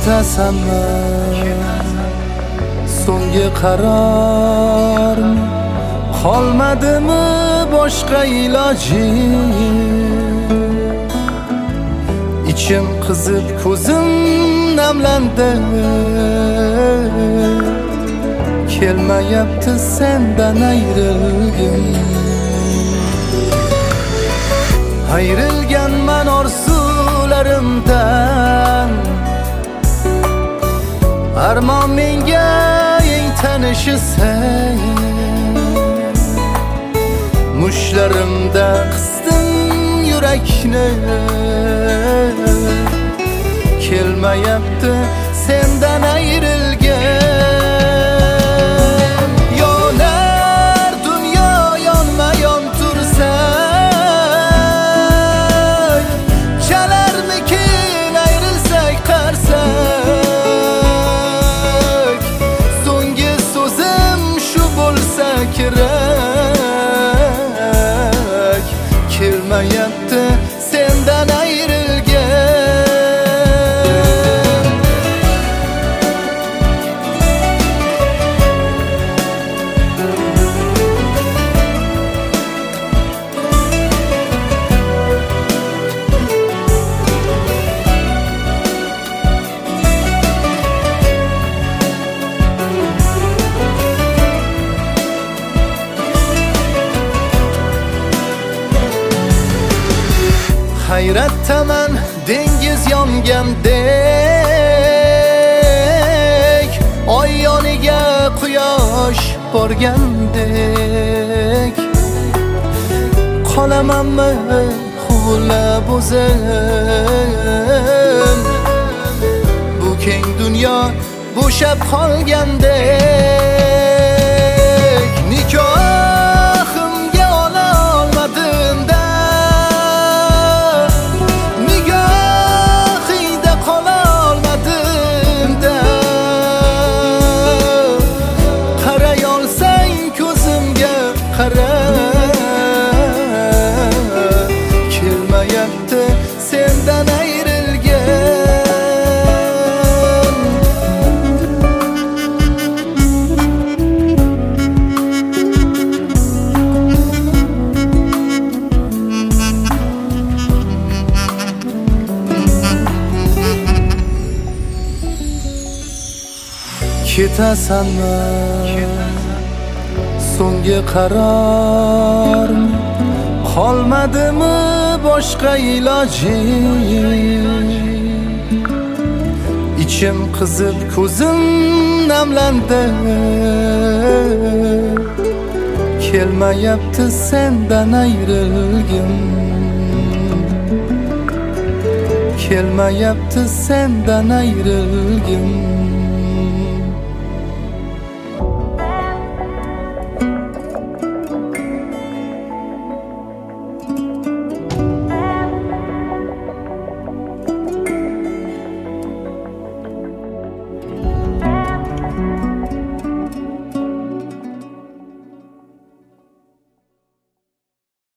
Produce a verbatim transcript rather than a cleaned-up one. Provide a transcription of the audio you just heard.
ketasanmi so'nggi qarormi, qolmadimi boshqa iloji? İçim qizib ko'zim namlandi, kelmayapti sendan ayrilgim. Ayrilganman orzularimdan, armon menga eng tanishi sen. Mushlarimda qisdim yurakni, kelmayapti sendan ayrilgan. Yonar dunyo yonma yon tursak, chalarmikin ayrilsak qarsak. So'nggi so'zim shu bo'lsa kerak, kelmayapti sendan ayrilgan. Hayratdaman dengiz yongandek, oy yoniga quyosh borgandek. Qolamanmi huvillab o'zim, bu keng dunyo bo'shab qolgandek. Nikohimga ola olmadim da, kelmayapti sendan ayrilgan. Ketasanmi so'nggi qarormi, qolmadimi boshqa iloji? İçim qizib ko'zim namlandi, kelmayapti sendan ayrilgim. Kelmayapti sendan ayrilgim.